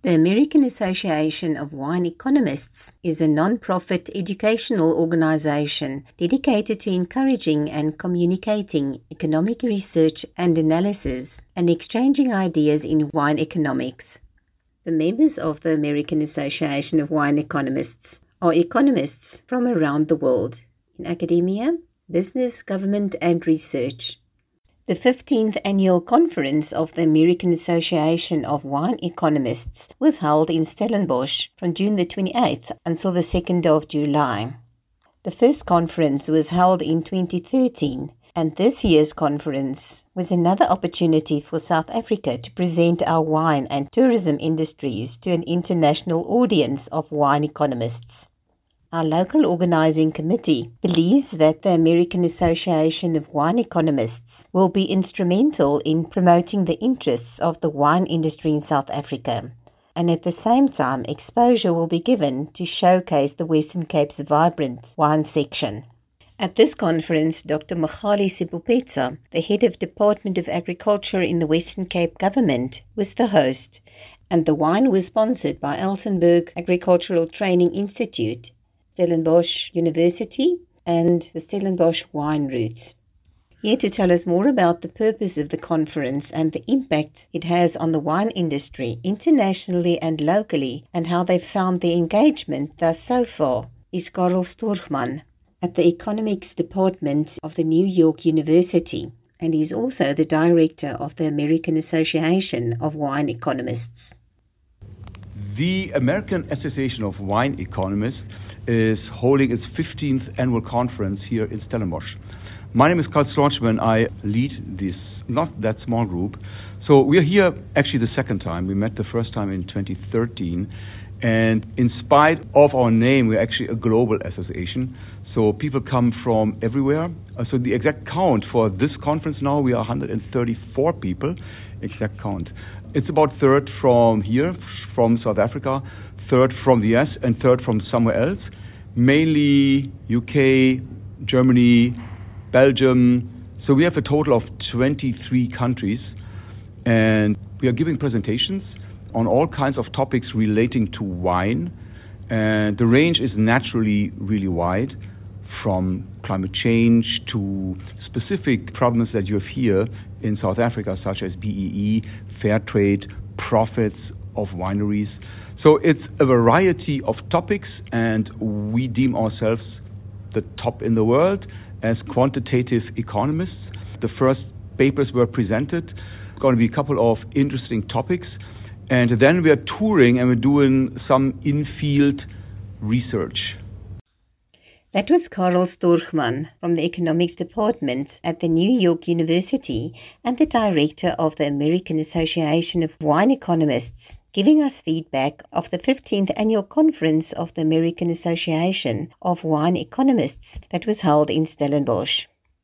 The American Association of Wine Economists is a non-profit educational organization dedicated to encouraging and communicating economic research and analysis and exchanging ideas in wine economics. The members of the American Association of Wine Economists are economists from around the world in academia, business, government, and research. The 15th Annual Conference of the American Association of Wine Economists was held in Stellenbosch from June the 28th until the 2nd of July. The first conference was held in 2013, and this year's conference was another opportunity for South Africa to present our wine and tourism industries to an international audience of wine economists. Our local organizing committee believes that the American Association of Wine Economists will be instrumental in promoting the interests of the wine industry in South Africa, and at the same time exposure will be given to showcase the Western Cape's vibrant wine section. At this conference, Dr. Magali Sibupetsa, the head of Department of Agriculture in the Western Cape government, was the host, and the wine was sponsored by Elsenburg Agricultural Training Institute, Stellenbosch University, and the Stellenbosch Wine Route. Here to tell us more about the purpose of the conference and the impact it has on the wine industry internationally and locally, and how they've found the engagement thus so far, is Karel Storchman at the Economics Department of the New York University, and he is also the director of the American Association of Wine Economists. The American Association of Wine Economists is holding its 15th annual conference here in Stellenbosch. My name is Karel Storchman. I lead this not that small group. So we are here actually the second time. We met the first time in 2013. And in spite of our name, we're actually a global association. So people come from everywhere. So the exact count for this conference now, we are 134 people, exact count. It's about third from here, from South Africa, third from the US, and third from somewhere else. Mainly UK, Germany, Belgium. So we have a total of 23 countries, and we are giving presentations on all kinds of topics relating to wine. And the range is naturally really wide, from climate change to specific problems that you have here in South Africa, such as BEE, fair trade, profits of wineries. So it's a variety of topics, and we deem ourselves the top in the world as quantitative economists. The first papers were presented. It's going to be a couple of interesting topics. And then we are touring and we're doing some in-field research. That was Karel Storchman from the Economics Department at the New York University and the director of the American Association of Wine Economists, giving us feedback of the 15th Annual Conference of the American Association of Wine Economists that was held in Stellenbosch.